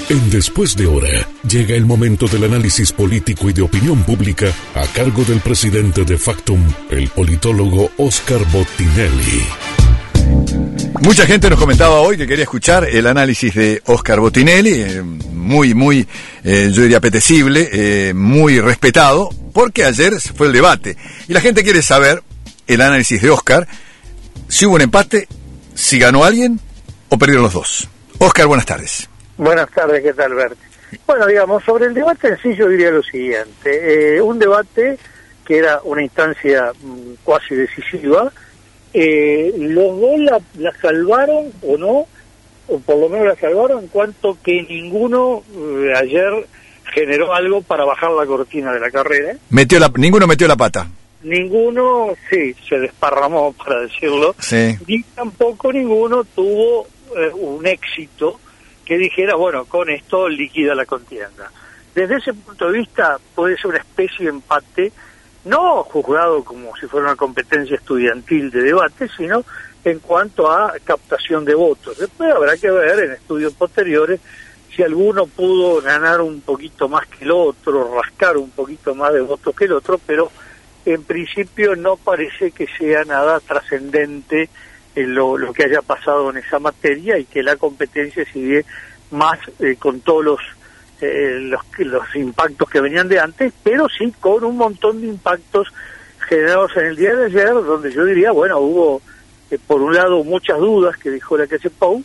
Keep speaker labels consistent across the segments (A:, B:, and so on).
A: En Después de Hora, llega el momento del análisis político y de opinión pública a cargo del presidente de Factum, el politólogo Oscar Botinelli.
B: Mucha gente nos comentaba hoy que quería escuchar el análisis de Oscar Botinelli, muy, yo diría apetecible, muy respetado, porque ayer fue el debate. Y la gente quiere saber el análisis de Oscar, si hubo un empate, si ganó alguien o perdieron los dos. Oscar, buenas tardes.
C: Buenas tardes, ¿qué tal, Bert? Bueno, digamos, sobre el debate en sí yo diría lo siguiente. Un debate que era una instancia cuasi decisiva. Los dos la salvaron o no, o por lo menos la salvaron en cuanto que ninguno ayer generó algo para bajar la cortina de la carrera.
B: Ninguno metió la pata.
C: Ninguno, sí, se desparramó, para decirlo.
B: Sí.
C: Y tampoco ninguno tuvo un éxito que dijera, bueno, con esto liquida la contienda. Desde ese punto de vista puede ser una especie de empate, no juzgado como si fuera una competencia estudiantil de debate, sino en cuanto a captación de votos. Después habrá que ver en estudios posteriores si alguno pudo ganar un poquito más que el otro, rascar un poquito más de votos que el otro, pero en principio no parece que sea nada trascendente lo que haya pasado en esa materia, y que la competencia sigue más con todos los impactos que venían de antes, pero sí con un montón de impactos generados en el día de ayer, donde yo diría, bueno, hubo por un lado muchas dudas que dejó la calle Pou,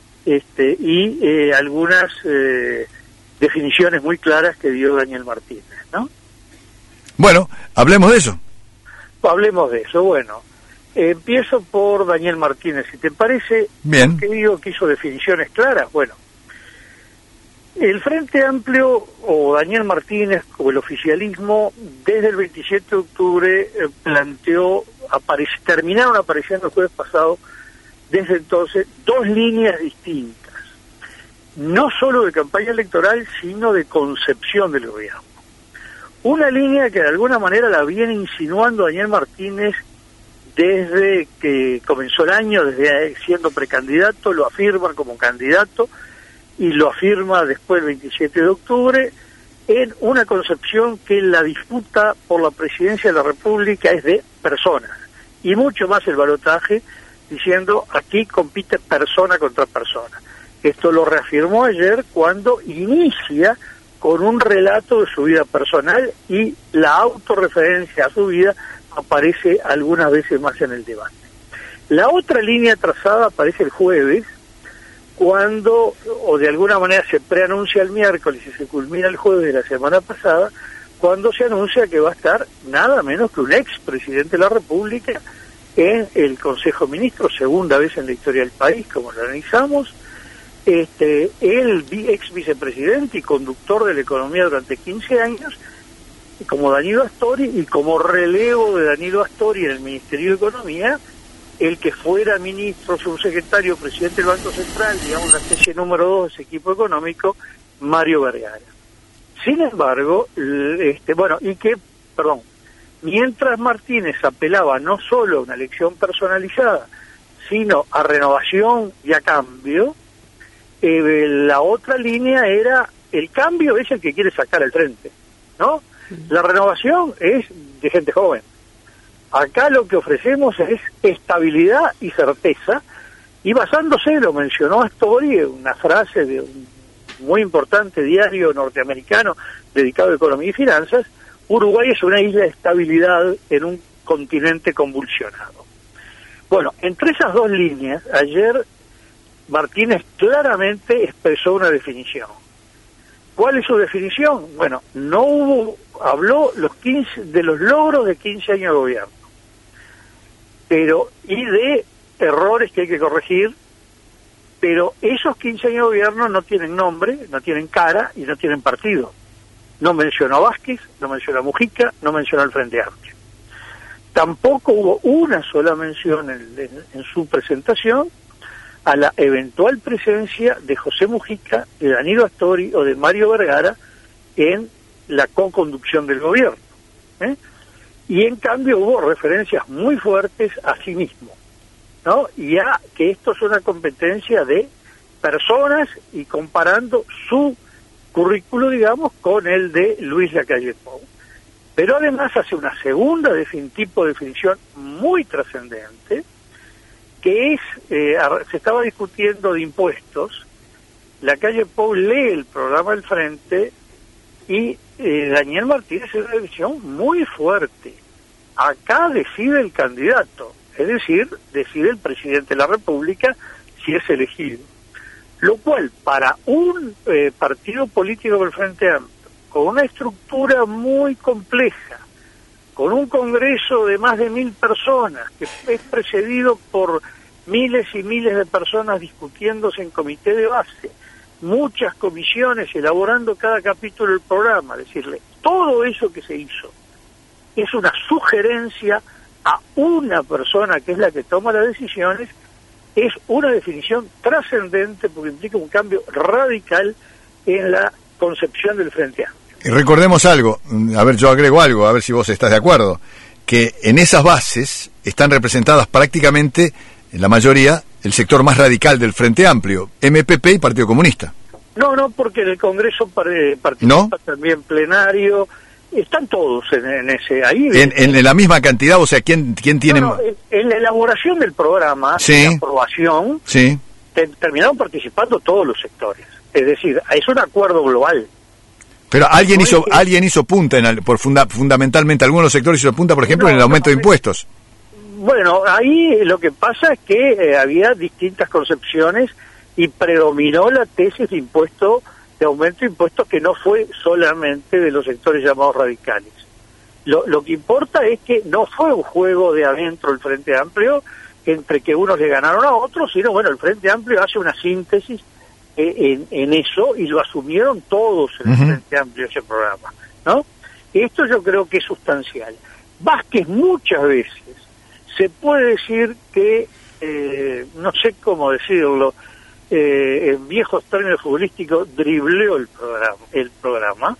C: y algunas definiciones muy claras que dio Daniel Martínez, ¿no?
B: Bueno, hablemos de eso.
C: Hablemos de eso, bueno. Empiezo por Daniel Martínez, si te parece.
B: Bien.
C: ¿Qué digo que hizo definiciones claras? Bueno, el Frente Amplio, o Daniel Martínez, o el oficialismo, desde el 27 de octubre terminaron apareciendo el jueves pasado, desde entonces, dos líneas distintas, no solo de campaña electoral, sino de concepción del gobierno. Una línea que de alguna manera la viene insinuando Daniel Martínez desde que comenzó el año, desde siendo precandidato, lo afirma como candidato y lo afirma después del 27 de octubre, en una concepción que la disputa por la presidencia de la República es de personas, y mucho más el balotaje, diciendo aquí compite persona contra persona. Esto lo reafirmó ayer cuando inicia con un relato de su vida personal, y la autorreferencia a su vida aparece algunas veces más en el debate. La otra línea trazada aparece el jueves, cuando, o de alguna manera se preanuncia el miércoles y se culmina el jueves de la semana pasada, cuando se anuncia que va a estar nada menos que un expresidente de la República en el Consejo de Ministros, segunda vez en la historia del país, como lo analizamos, el ex vicepresidente y conductor de la economía durante 15 años, como Danilo Astori, y como relevo de Danilo Astori en el Ministerio de Economía, el que fuera ministro, subsecretario, presidente del Banco Central, digamos la especie número 2 de ese equipo económico, Mario Vergara. Sin embargo, mientras Martínez apelaba no solo a una elección personalizada, sino a renovación y a cambio, la otra línea era, el cambio es el que quiere sacar al frente, ¿no? La renovación es de gente joven. Acá lo que ofrecemos es estabilidad y certeza, y basándose, lo mencionó Astori, una frase de un muy importante diario norteamericano dedicado a economía y finanzas, Uruguay es una isla de estabilidad en un continente convulsionado. Bueno, entre esas dos líneas, ayer Martínez claramente expresó una definición. ¿Cuál es su definición? Bueno, habló de los logros de 15 años de gobierno, y de errores que hay que corregir, pero esos 15 años de gobierno no tienen nombre, no tienen cara y no tienen partido. No mencionó a Vázquez, no mencionó a Mujica, no mencionó al Frente Amplio. Tampoco hubo una sola mención en su presentación a la eventual presencia de José Mujica, de Danilo Astori o de Mario Vergara en la co-conducción del gobierno. Y en cambio hubo referencias muy fuertes a sí mismo, ¿no? Y a que esto es una competencia de personas y comparando su currículo, digamos, con el de Luis Lacalle Pou. Pero además hace una segunda tipo de definición muy trascendente, que es, se estaba discutiendo de impuestos, Lacalle Pou lee el programa del Frente y Daniel Martínez hace una decisión muy fuerte. Acá decide el candidato, es decir, decide el presidente de la República si es elegido. Lo cual, para un partido político del Frente Amplio, con una estructura muy compleja, con un congreso de más de 1000 personas, que es precedido por miles y miles de personas discutiéndose en comité de base, muchas comisiones elaborando cada capítulo del programa, decirle, todo eso que se hizo es una sugerencia a una persona que es la que toma las decisiones, es una definición trascendente porque implica un cambio radical en la concepción del Frente Amplio.
B: Y recordemos algo, a ver, yo agrego algo, a ver si vos estás de acuerdo, que en esas bases están representadas prácticamente, en la mayoría, el sector más radical del Frente Amplio, MPP y Partido Comunista.
C: No, porque en el Congreso participa también plenario, están todos en ese ahí.
B: En la misma cantidad, o sea, ¿quién tiene...?
C: En la elaboración del programa,
B: sí,
C: en la aprobación,
B: sí,
C: terminaron participando todos los sectores. Es decir, es un acuerdo global.
B: Pero alguien hizo punta, fundamentalmente algunos sectores hizo punta, por ejemplo, en el aumento de impuestos.
C: Bueno, ahí lo que pasa es que había distintas concepciones y predominó la tesis de aumento de impuestos, que no fue solamente de los sectores llamados radicales. Lo que importa es que no fue un juego de adentro el Frente Amplio, entre que unos le ganaron a otros, sino, bueno, el Frente Amplio hace una síntesis en eso, y lo asumieron todos en el Frente Amplio ese programa, ¿no? Esto yo creo que es sustancial. Vázquez muchas veces se puede decir que, no sé cómo decirlo, en viejos términos futbolísticos, dribleó el programa,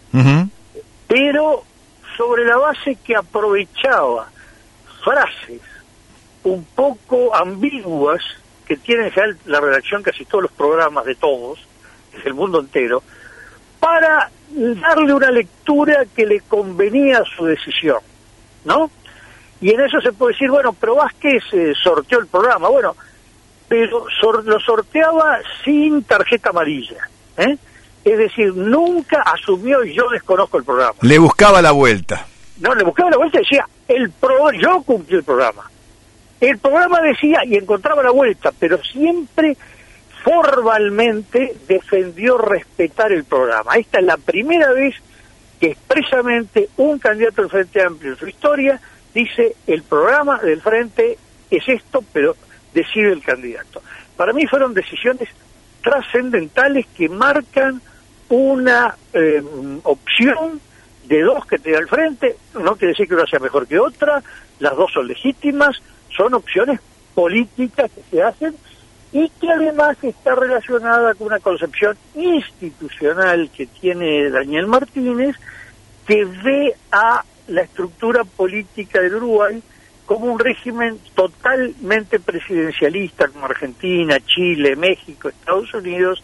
C: pero sobre la base que aprovechaba frases un poco ambiguas que tiene ya la redacción casi todos los programas de todos, del mundo entero, para darle una lectura que le convenía a su decisión, ¿no? Y en eso se puede decir, bueno, pero Vázquez sorteó el programa, bueno, pero lo sorteaba sin tarjeta amarilla, ¿eh? Es decir, nunca asumió yo desconozco el programa.
B: Le buscaba la vuelta.
C: No, le buscaba la vuelta y decía, yo cumplí el programa. El programa decía y encontraba la vuelta, pero siempre formalmente defendió respetar el programa. Esta es la primera vez que expresamente un candidato del Frente Amplio en su historia dice, el programa del Frente es esto, pero decide el candidato. Para mí fueron decisiones trascendentales que marcan una opción de dos que te da el Frente. No quiere decir que una sea mejor que otra, las dos son legítimas, son opciones políticas que se hacen y que además está relacionada con una concepción institucional que tiene Daniel Martínez, que ve a la estructura política del Uruguay como un régimen totalmente presidencialista, como Argentina, Chile, México, Estados Unidos,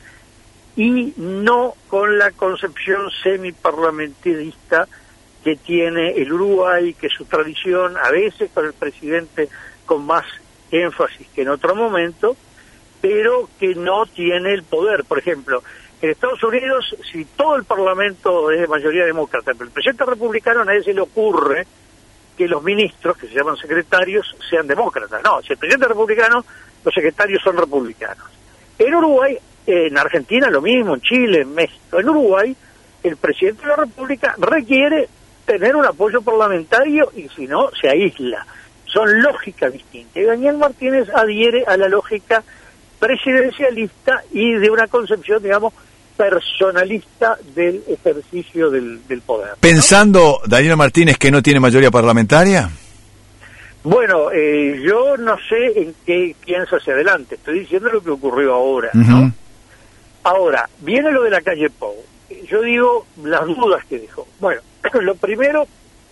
C: y no con la concepción semiparlamentarista que tiene el Uruguay, que su tradición, a veces con el presidente con más énfasis que en otro momento, pero que no tiene el poder. Por ejemplo, en Estados Unidos, si todo el parlamento es de mayoría demócrata, pero el presidente republicano, a nadie se le ocurre que los ministros, que se llaman secretarios, sean demócratas. No, si el presidente es republicano, los secretarios son republicanos. En Uruguay, en Argentina lo mismo, en Chile, en México. En Uruguay, el presidente de la República requiere tener un apoyo parlamentario y si no, se aísla. Son lógicas distintas. Y Daniel Martínez adhiere a la lógica presidencialista y de una concepción, digamos, personalista del ejercicio del poder, ¿no?
B: Pensando, Daniel Martínez, que no tiene mayoría parlamentaria.
C: Bueno, yo no sé en qué piensa hacia adelante. Estoy diciendo lo que ocurrió ahora, ¿no? Ahora, viene lo de Lacalle Pou. Yo digo las dudas que dejó. Bueno, lo primero,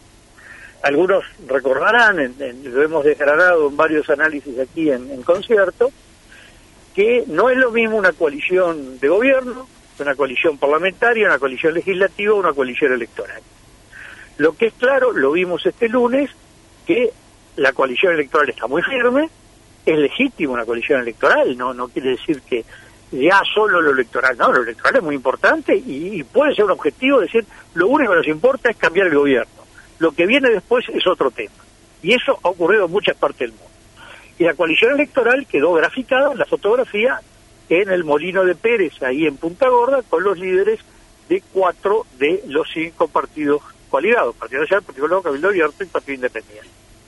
C: algunos recordarán, lo hemos desgranado en varios análisis aquí en concierto, que no es lo mismo una coalición de gobierno, una coalición parlamentaria, una coalición legislativa, una coalición electoral. Lo que es claro, lo vimos este lunes, que la coalición electoral está muy firme, es legítima una coalición electoral, no quiere decir que ya solo lo electoral, no, lo electoral es muy importante y puede ser un objetivo, decir, lo único que nos importa es cambiar el gobierno, lo que viene después es otro tema, y eso ha ocurrido en muchas partes del mundo. Y la coalición electoral quedó graficada en la fotografía en el Molino de Pérez, ahí en Punta Gorda, con los líderes de 4 de los 5 partidos coaligados, Partido Nacional, Partido Nuevo, Cabildo Abierto y Partido Independiente.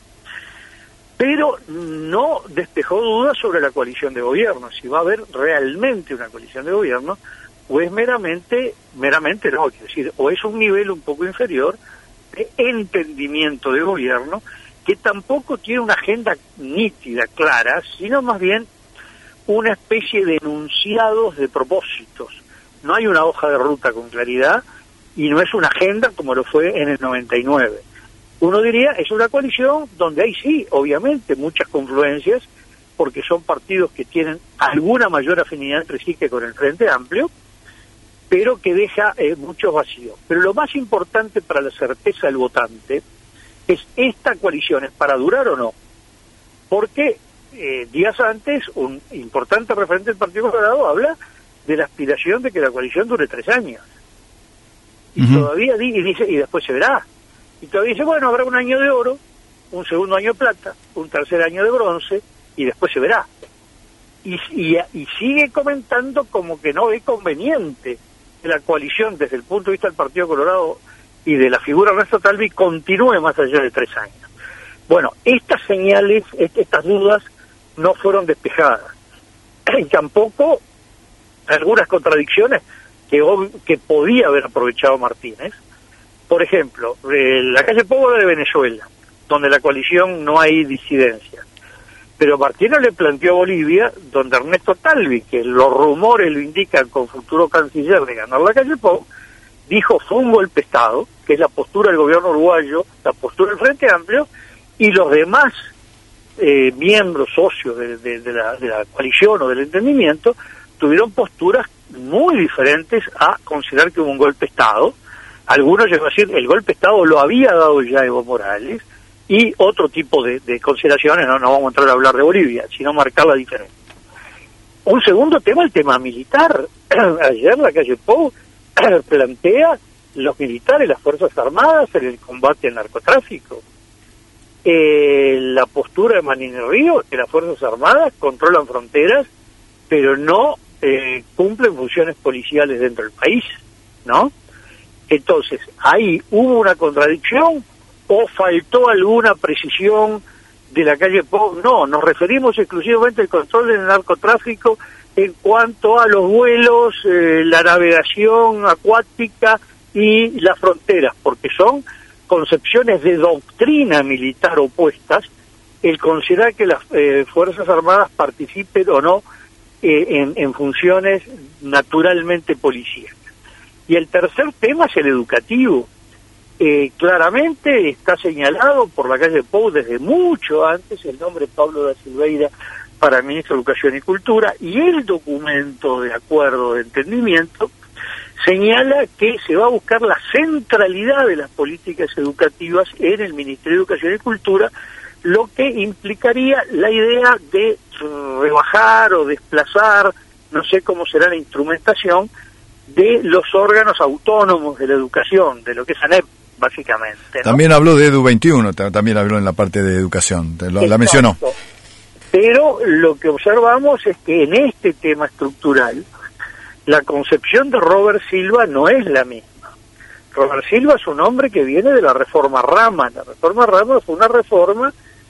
C: Pero no despejó dudas sobre la coalición de gobierno, si va a haber realmente una coalición de gobierno, o es meramente no, quiero decir, o es un nivel un poco inferior de entendimiento de gobierno, que tampoco tiene una agenda nítida, clara, sino más bien una especie de enunciados de propósitos. No hay una hoja de ruta con claridad y no es una agenda como lo fue en el 99. Uno diría, es una coalición donde hay sí, obviamente, muchas confluencias, porque son partidos que tienen alguna mayor afinidad entre sí que con el Frente Amplio, pero que deja muchos vacíos. Pero lo más importante para la certeza del votante es esta coalición, ¿es para durar o no? Porque días antes, un importante referente del Partido Colorado habla de la aspiración de que la coalición dure 3 años. Y todavía dice, y después se verá. Y todavía dice, bueno, habrá un año de oro, un segundo año de plata, un tercer año de bronce, y después se verá. Y sigue comentando como que no ve conveniente que la coalición, desde el punto de vista del Partido Colorado y de la figura de Ernesto Talvi, continúe más allá de 3 años. Bueno, estas señales, estas dudas, no fueron despejadas. Y tampoco algunas contradicciones que podía haber aprovechado Martínez. Por ejemplo, la calle Pou de Venezuela, donde la coalición no hay disidencia. Pero Martínez le planteó a Bolivia, donde Ernesto Talvi, que los rumores lo indican con futuro canciller de ganar la calle Pou, dijo fue un golpe de Estado, que es la postura del gobierno uruguayo, la postura del Frente Amplio, y los demás miembros socios de la coalición o del entendimiento tuvieron posturas muy diferentes a considerar que hubo un golpe de Estado. Algunos llegó a decir el golpe de Estado lo había dado ya Evo Morales, y otro tipo de consideraciones, no vamos a entrar a hablar de Bolivia, sino marcar la diferencia. Un segundo tema, el tema militar. Ayer la calle Pou plantea los militares, las Fuerzas Armadas en el combate al narcotráfico. La postura de Manini Ríos, que las Fuerzas Armadas controlan fronteras, pero no cumplen funciones policiales dentro del país, ¿no? Entonces, ahí hubo una contradicción o faltó alguna precisión de la calle Pou. No, nos referimos exclusivamente al control del narcotráfico en cuanto a los vuelos, la navegación acuática y las fronteras, porque son concepciones de doctrina militar opuestas, el considerar que las Fuerzas Armadas participen o no en funciones naturalmente policíacas. Y el tercer tema es el educativo. Claramente está señalado por la calle Pou desde mucho antes el nombre Pablo da Silveira para el ministro de Educación y Cultura, y el documento de acuerdo de entendimiento señala que se va a buscar la centralidad de las políticas educativas en el Ministerio de Educación y Cultura, lo que implicaría la idea de rebajar o desplazar, no sé cómo será la instrumentación, de los órganos autónomos de la educación, de lo que es ANEP, básicamente, ¿no?
B: También habló de Edu21, también habló en la parte de educación, la mencionó.
C: Pero lo que observamos es que en este tema estructural, la concepción de Robert Silva no es la misma. Robert Silva es un hombre que viene de la Reforma Rama. La Reforma Rama fue una reforma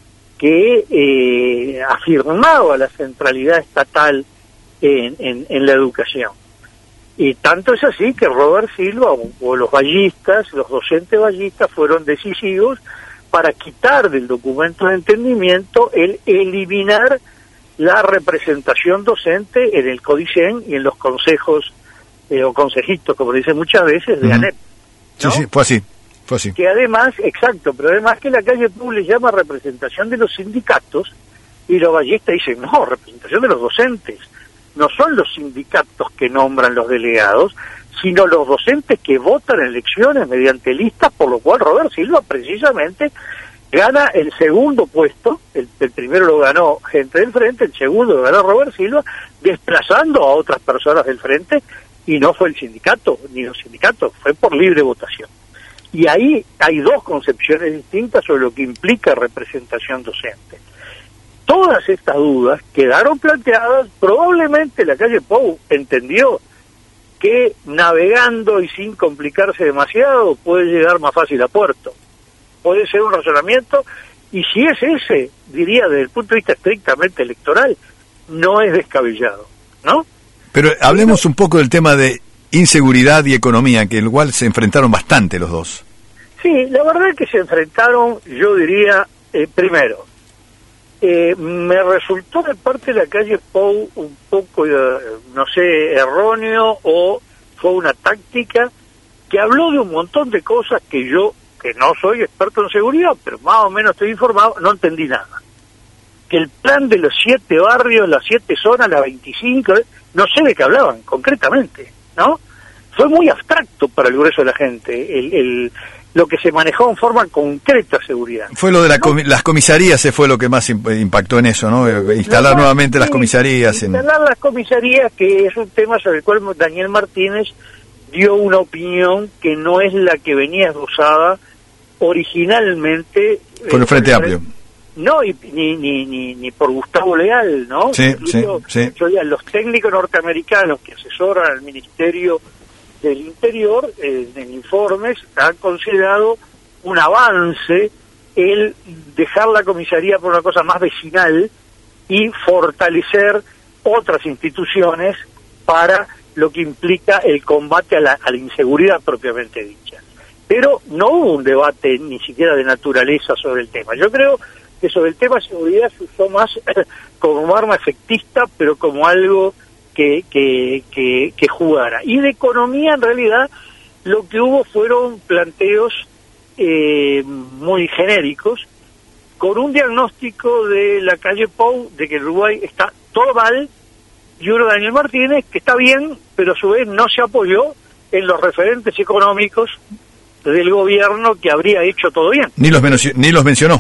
C: que afirmaba la centralidad estatal en la educación. Y tanto es así que Robert Silva o los vallistas, los docentes vallistas, fueron decisivos para quitar del documento de entendimiento el eliminar la representación docente en el CODICEN y en los consejos o consejitos, como dicen muchas veces, de ANEP, ¿no?
B: Sí, fue así.
C: Que además, exacto, pero además que la calle Pou le llama representación de los sindicatos, y los vallistas dicen, no, representación de los docentes. no son los sindicatos que nombran los delegados, sino los docentes que votan en elecciones mediante listas, por lo cual Robert Silva precisamente gana el segundo puesto. El primero lo ganó gente del Frente, el segundo lo ganó Robert Silva, desplazando a otras personas del Frente, y no fue el sindicato, ni los sindicatos, fue por libre votación. Y ahí hay dos concepciones distintas sobre lo que implica representación docente. Todas estas dudas quedaron planteadas. Probablemente la calle Pou entendió que navegando y sin complicarse demasiado puede llegar más fácil a puerto. Puede ser un razonamiento, y si es ese, diría desde el punto de vista estrictamente electoral, no es descabellado, ¿no?
B: Pero hablemos un poco del tema de inseguridad y economía, que igual se enfrentaron bastante los dos.
C: Sí, la verdad es que se enfrentaron, yo diría, primero, me resultó de parte de la calle Pou un poco, no sé, erróneo, o fue una táctica que habló de un montón de cosas que yo, que no soy experto en seguridad, pero más o menos estoy informado, no entendí nada. Que el plan de los 7 barrios, las 7 zonas, las 25, no sé de qué hablaban concretamente, ¿no? Fue muy abstracto para el grueso de la gente, lo que se manejó en forma concreta seguridad. Fue lo de
B: las comisarías, fue lo que más impactó en eso, ¿no? Instalar nuevamente las comisarías.
C: Instalar las comisarías, que es un tema sobre el cual Daniel Martínez dio una opinión que no es la que venía esbozada originalmente
B: por el Frente Amplio.
C: No, ni por Gustavo Leal, ¿no?
B: Sí.
C: Los técnicos norteamericanos que asesoran al Ministerio del Interior, en informes, han considerado un avance el dejar la comisaría por una cosa más vecinal y fortalecer otras instituciones para lo que implica el combate a la inseguridad propiamente dicha. Pero no hubo un debate ni siquiera de naturaleza sobre el tema. Yo creo que sobre el tema de seguridad se usó más como un arma efectista, pero como algo que jugara. Y de economía, en realidad, lo que hubo fueron planteos muy genéricos, con un diagnóstico de la calle Pou de que el Uruguay está todo mal, y uno de Daniel Martínez, que está bien, pero a su vez no se apoyó en los referentes económicos del gobierno que habría hecho todo bien.
B: Ni los mencionó.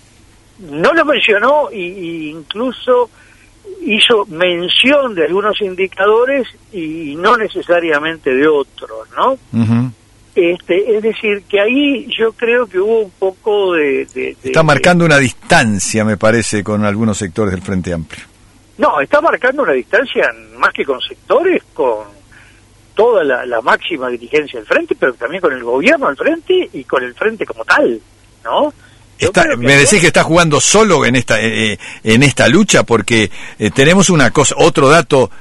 C: No los mencionó, y incluso hizo mención de algunos indicadores y no necesariamente de otros, ¿no?
B: Uh-huh.
C: Es decir, que ahí yo creo que hubo un poco
B: Está marcando una distancia, me parece, con algunos sectores del Frente Amplio.
C: No, está marcando una distancia más que con sectores, con toda la máxima dirigencia del Frente, pero también con el gobierno del Frente y con el Frente como tal, ¿no?
B: Me decís que está jugando solo en esta lucha, porque tenemos una cosa, otro dato,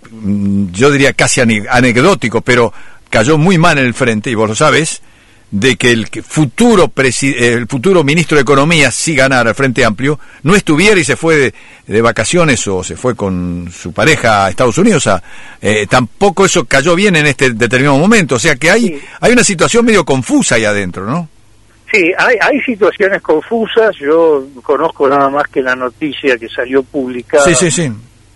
B: yo diría casi anecdótico, pero cayó muy mal en el Frente, y vos lo sabés, de que el futuro ministro de Economía, si ganara el Frente Amplio, no estuviera y se fue de vacaciones o se fue con su pareja a Estados Unidos. Tampoco eso cayó bien en este determinado momento, o sea que hay una situación medio confusa ahí adentro, ¿no?
C: Sí, hay situaciones confusas. Yo conozco nada más que la noticia que salió publicada.
B: Sí.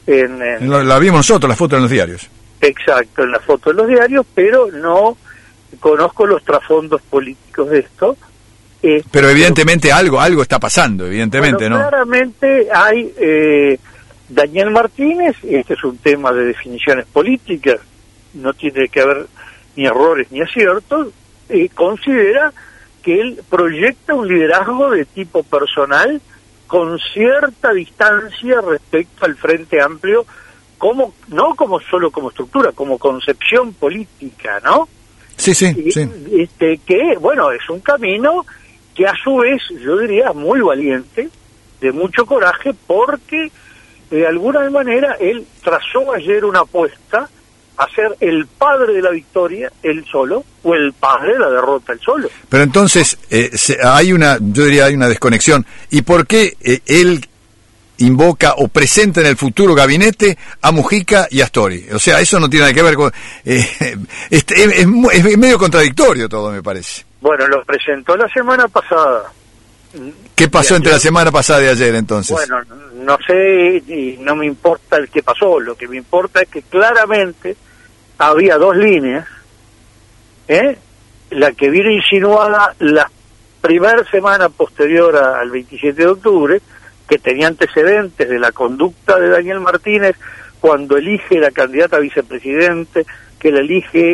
B: La vimos nosotros, la foto en los diarios.
C: Exacto, en la foto en los diarios, pero no conozco los trasfondos políticos de esto.
B: Pero evidentemente algo está pasando, evidentemente,
C: bueno,
B: ¿no?
C: Claramente hay Daniel Martínez, este es un tema de definiciones políticas, no tiene que haber ni errores ni aciertos, considera que él proyecta un liderazgo de tipo personal con cierta distancia respecto al Frente Amplio, no como solo como estructura, como concepción política, ¿no?
B: Sí.
C: Que, bueno, es un camino que a su vez, yo diría, muy valiente, de mucho coraje, porque de alguna manera él trazó ayer una apuesta a ser el padre de la victoria él solo, o el padre de la derrota él solo.
B: Pero entonces hay una desconexión. ¿Y por qué él invoca o presenta en el futuro gabinete a Mujica y Astori? O sea, eso no tiene nada que ver con... es medio contradictorio todo, me parece.
C: Bueno, lo presentó la semana pasada.
B: ¿Qué pasó entre la semana pasada y ayer, entonces?
C: Bueno, no sé y no me importa el qué pasó, lo que me importa es que claramente había dos líneas, la que vino insinuada la primera semana posterior al 27 de octubre, que tenía antecedentes de la conducta de Daniel Martínez cuando elige la candidata a vicepresidente, que la elige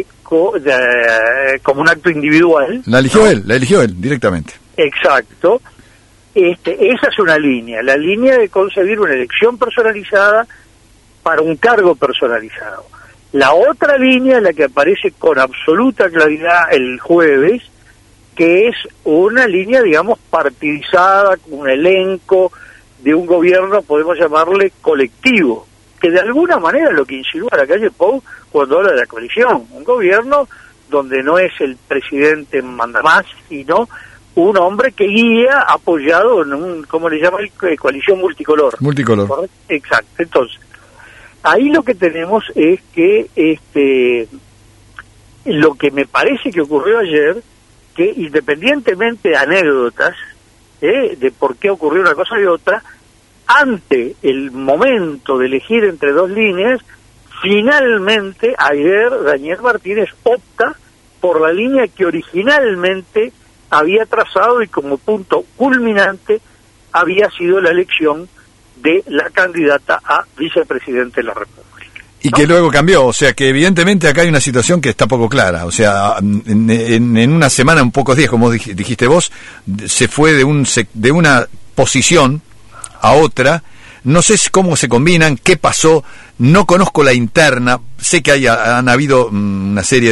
C: como un acto individual.
B: La eligió él directamente.
C: Exacto. Esa es una línea, la línea de concebir una elección personalizada para un cargo personalizado. La otra línea, la que aparece con absoluta claridad el jueves, que es una línea, digamos, partidizada, con un elenco de un gobierno, podemos llamarle colectivo, que de alguna manera lo que insinúa la calle Pou cuando habla de la coalición, un gobierno donde no es el presidente manda más, sino un hombre que guía apoyado en un, ¿cómo le llama? Coalición multicolor.
B: Multicolor.
C: ¿Correcto? Exacto. Entonces, ahí lo que tenemos es que lo que me parece que ocurrió ayer, que independientemente de anécdotas, de por qué ocurrió una cosa y otra, ante el momento de elegir entre dos líneas, finalmente ayer Daniel Martínez opta por la línea que originalmente había trazado y como punto culminante había sido la elección de la candidata a vicepresidente de la República.
B: Y que luego cambió, o sea que evidentemente acá hay una situación que está poco clara, o sea, en una semana, en pocos días, como dijiste vos, se fue de una posición a otra. No sé cómo se combinan, qué pasó, no conozco la interna, sé que han habido una serie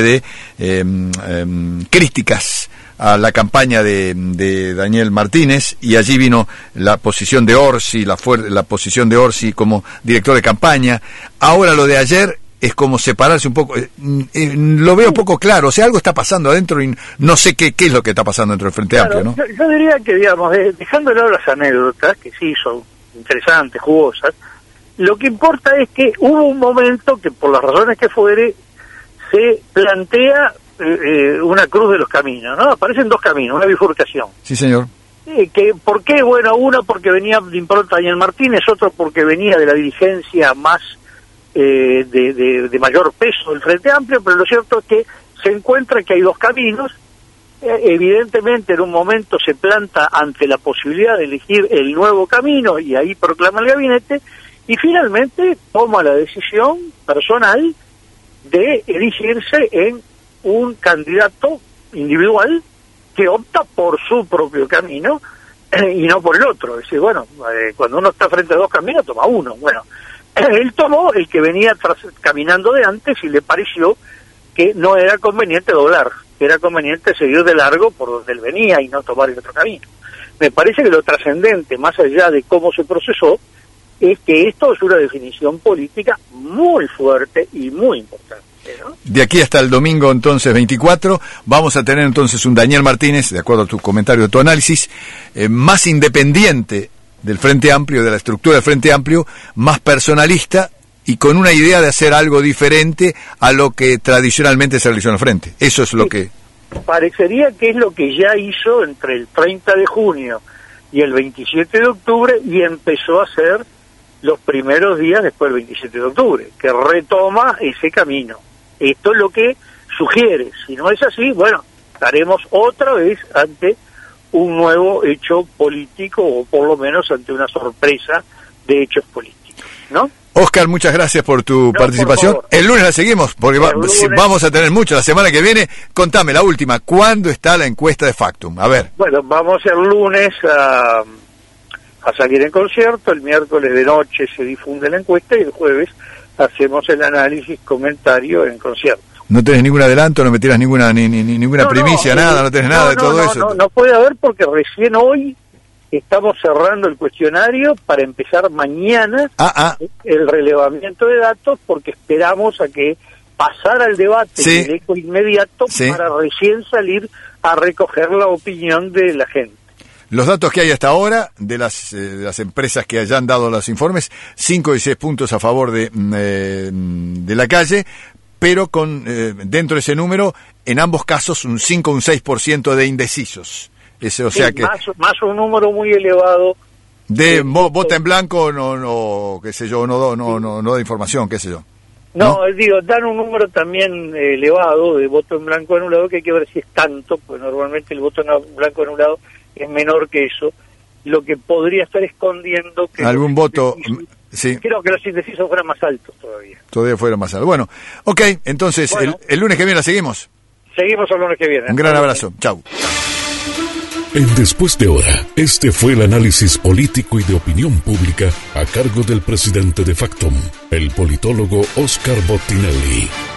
B: de críticas a la campaña de Daniel Martínez, y allí vino la posición de Orsi, la posición de Orsi como director de campaña. Ahora lo de ayer es como separarse un poco, lo veo poco claro, o sea, algo está pasando adentro y no sé qué es lo que está pasando dentro del Frente Amplio, ¿no?
C: Yo diría que, digamos, dejando de lado las anécdotas, que sí son interesantes, jugosas, lo que importa es que hubo un momento que, por las razones que fuere, se plantea una cruz de los caminos, ¿no? Aparecen dos caminos, una bifurcación.
B: Sí, señor.
C: ¿Por qué? Bueno, uno porque venía de impronta Daniel Martínez, otro porque venía de la dirigencia más de mayor peso del Frente Amplio, pero lo cierto es que se encuentra que hay dos caminos. Evidentemente en un momento se planta ante la posibilidad de elegir el nuevo camino y ahí proclama el gabinete, y finalmente toma la decisión personal de erigirse en un candidato individual que opta por su propio camino y no por el otro. Es decir, bueno, cuando uno está frente a dos caminos, toma uno. Bueno, él tomó el que venía caminando de antes y le pareció que no era conveniente doblar, que era conveniente seguir de largo por donde él venía y no tomar el otro camino. Me parece que lo trascendente, más allá de cómo se procesó, es que esto es una definición política muy fuerte y muy importante, ¿no?
B: De aquí hasta el domingo, entonces, 24, vamos a tener entonces un Daniel Martínez, de acuerdo a tu comentario, a tu análisis, más independiente del Frente Amplio, de la estructura del Frente Amplio, más personalista y con una idea de hacer algo diferente a lo que tradicionalmente se realizó en el Frente. Eso es lo que...
C: Parecería que es lo que ya hizo entre el 30 de junio y el 27 de octubre y empezó a hacer los primeros días después del 27 de octubre, que retoma ese camino. Esto es lo que sugiere. Si no es así, bueno, estaremos otra vez ante un nuevo hecho político, o por lo menos ante una sorpresa de hechos políticos, ¿no?
B: Oscar, muchas gracias por tu participación. Por el lunes la seguimos, porque vamos a tener mucho la semana que viene. Contame, la última, ¿cuándo está la encuesta de Factum? A ver.
C: Bueno, vamos el lunes a salir en concierto, el miércoles de noche se difunde la encuesta y el jueves hacemos el análisis, comentario en concierto.
B: ¿No tenés ningún adelanto, no me tiras ninguna primicia, nada, no tenés nada de todo eso?
C: No puede haber, porque recién hoy estamos cerrando el cuestionario para empezar mañana el relevamiento de datos, porque esperamos a que pasara el debate en el eco inmediato para recién salir a recoger la opinión de la gente.
B: Los datos que hay hasta ahora de las empresas que hayan dado los informes, 5 y 6 puntos a favor de la calle, pero con dentro de ese número, en ambos casos, un 5 o un 6% de indecisos. O sea que
C: más un número muy elevado
B: de vota en blanco, no, qué sé yo, no da información, qué sé yo.
C: No, digo, dan un número también elevado de voto en blanco anulado, que hay que ver si es tanto, pues normalmente el voto en blanco anulado es menor que eso, lo que podría estar escondiendo que
B: algún voto, sí.
C: Creo que los indecisos fueran más altos todavía.
B: Todavía fueran más altos. Bueno, ok, entonces el lunes que viene la seguimos.
C: Seguimos el lunes que viene.
B: Un gran abrazo, chau.
A: En Después de Hora, este fue el análisis político y de opinión pública a cargo del presidente de Factum, el politólogo Óscar Bottinelli.